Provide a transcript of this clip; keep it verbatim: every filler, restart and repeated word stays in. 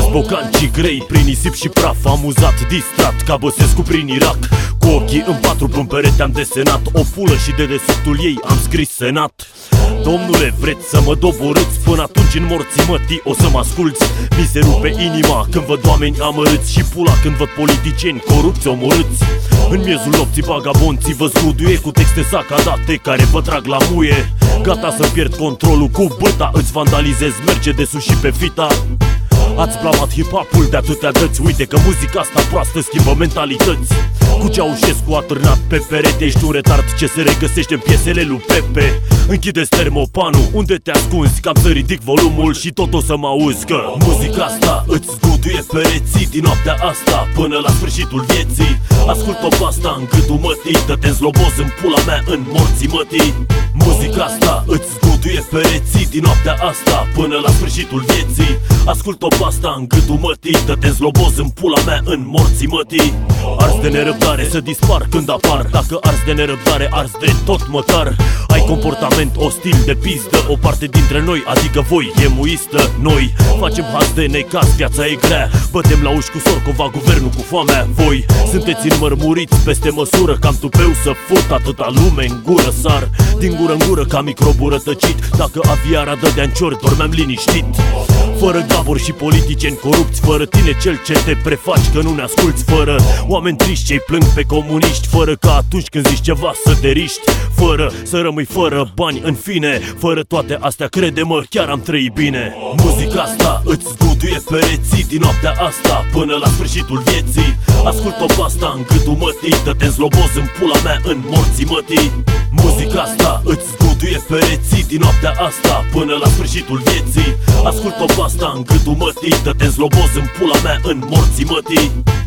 bocancii grei, prin nisip și praf, amuzat, distrat, ca Băsescu prin Irak. Cu ochii în patru pe perete am desenat o pulă și de dedesubtul ei am scris senat. Domnule, vreți să mă doborâți? Până atunci în morții mătii o să mă asculți. Mi se rupe inima când văd oameni amărâți și pula când văd politicieni corupți omorâți. În miezul nopții vagabonții vă zguduie cu texte sacadate care vă trag la muie. Gata să pierd controlul cu băta, îți vandalizez Mercedes-ul și pe Vita. Ați blamat hip-hop-ul de atâtea dăți, uite că muzica asta proastă schimbă mentalități. Cu Ceaușescu atârnat pe perete, ești un retard ce se regăsește în piesele lui Pepe. Închideți termopanul, unde te ascunzi? Cam să ridic volumul și tot o să mă auzi că muzica asta îți zguduie pereții din noaptea asta până la sfârșitul vieții. Ascult-o pe asta în gâtul mătii, dă-te în zloboz în pula mea în morții mătii. Muzica asta îți zguduie pereții din noaptea asta până la sfârșitul vieții. Ascult-o pe asta în gâtul mătii, dă-te în zloboz în pula mea în morții mătii. Ars de nerăbdare să dispar când apar, dacă ars de nerăbdare ars de tot măcar. Ai comportament ostil de pizdă, o parte dintre noi, adică voi, e muistă. Noi facem haz de necaz, viața e grea, bătem la uși cu Sorcova guvernul cu foamea. Voi sunteți înmărmuriți peste măsură, cam tupeu să fut atâta lume în gură. Sar din gură în gură ca microbul rătăcit, dacă aviara dădea în ciori dormeam liniștit. Fără Gabor și politicieni corupți, fără tine cel ce te prefaci că nu ne asculți, fără oameni triști ce-i plâng pe comuniști, fără ca atunci când zici ceva să te riști, fără să rămâi fără bani, în fine. Fără toate astea, crede-mă, chiar am trăit bine. Muzica asta îți zguduie pereții din noaptea asta până la sfârșitul vieții. Ascult-o pe asta în gâtul mătii, dă-te în zloboz în pula mea în morții mătii. Muzica asta îți zguduie pereții din noaptea asta până la sfârșitul vieții. Ascult-o pe asta în gâtul mătii, dă-te în zloboz în pula mea în morții mătii.